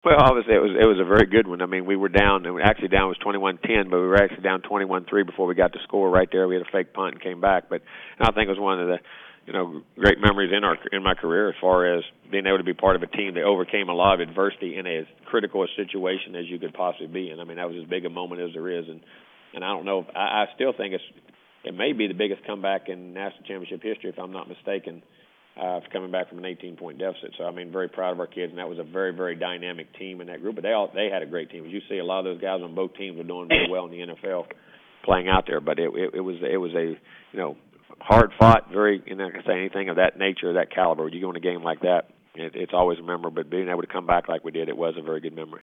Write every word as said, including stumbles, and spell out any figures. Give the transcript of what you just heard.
Well, obviously it was it was a very good one. I mean, we were down, and actually down was twenty-one ten, but we were actually down twenty-one three before we got to score right there. We had a fake punt and came back, but and I think it was one of the, you know, great memories in our in my career as far as being able to be part of a team that overcame a lot of adversity in as critical a situation as you could possibly be. And I mean, that was as big a moment as there is, and and I don't know, if, I, I still think it's it may be the biggest comeback in national championship history, if I'm not mistaken. Uh, coming back from an eighteen-point deficit. So, I mean, very proud of our kids, and that was a very, very dynamic team in that group. But they all they had a great team. As you see, a lot of those guys on both teams are doing very well in the N F L playing out there. But it, it, it was it was a, you know, hard-fought, very, you know, I can say anything of that nature, that caliber. You go in a game like that, it, it's always a memory. But being able to come back like we did, it was a very good memory.